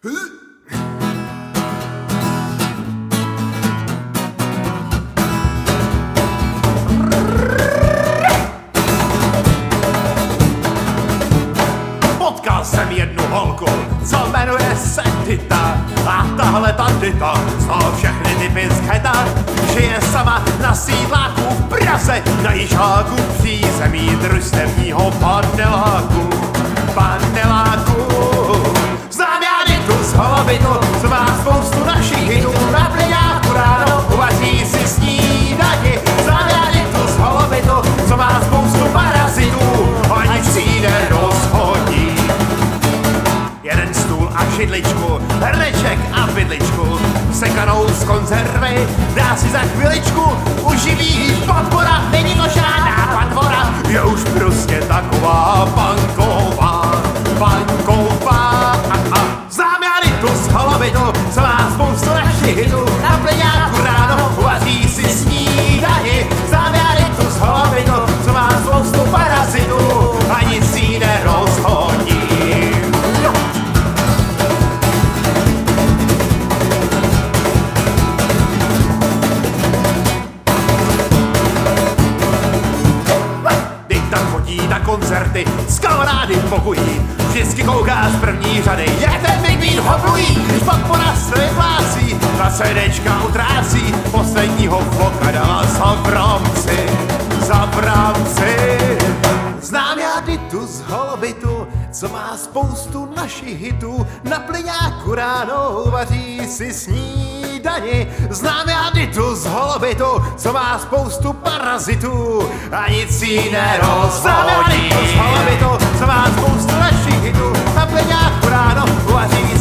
Potkal jsem jednu holku, co jmenuje se Dita. A tahle ta Dita zná všechny typy z ghetta. Žije sama na sídláku v Praze, na Jižáku přízemí družstevního paneláku. Znám já Ditu z Holobytu, co má spoustu našich hitů. Na pleňáku ráno uvaří si snídani. Znám já Ditu z Holobytu, co má spoustu parazitů, ani si nerozhodí. Jeden stůl a židličku, hrneček a bydličku, sekanou z konzervy, dá si za chviličku, uživí podpora, není to žádná patvora, je už prostě taková banková. Znám já Ditu z Holobytu, co má spoustu našich hitů, na pleňáku ráno uvaří si snídani. Znám já Ditu z Holobytu, co má spoustu parazitů, a nic jí nerozhodí. Na koncerty s kamarády v pokojí, vždycky kouká z první řady, je ten Big Beat hoplují, když podpora se vyplácí, ta CDčka utrácí, posledního foka dala za bramci. Znám já Ditu z Holobytu, co má spoustu našich hitů, na plyňáku ráno vaří si snídani. Znám já Ditu z Holobytu, co má spoustu parazitů, a nic jí nerozhodí. Znám já Ditu z Holobytu, co má spoustu našich hitů, na plyňáku ráno vaří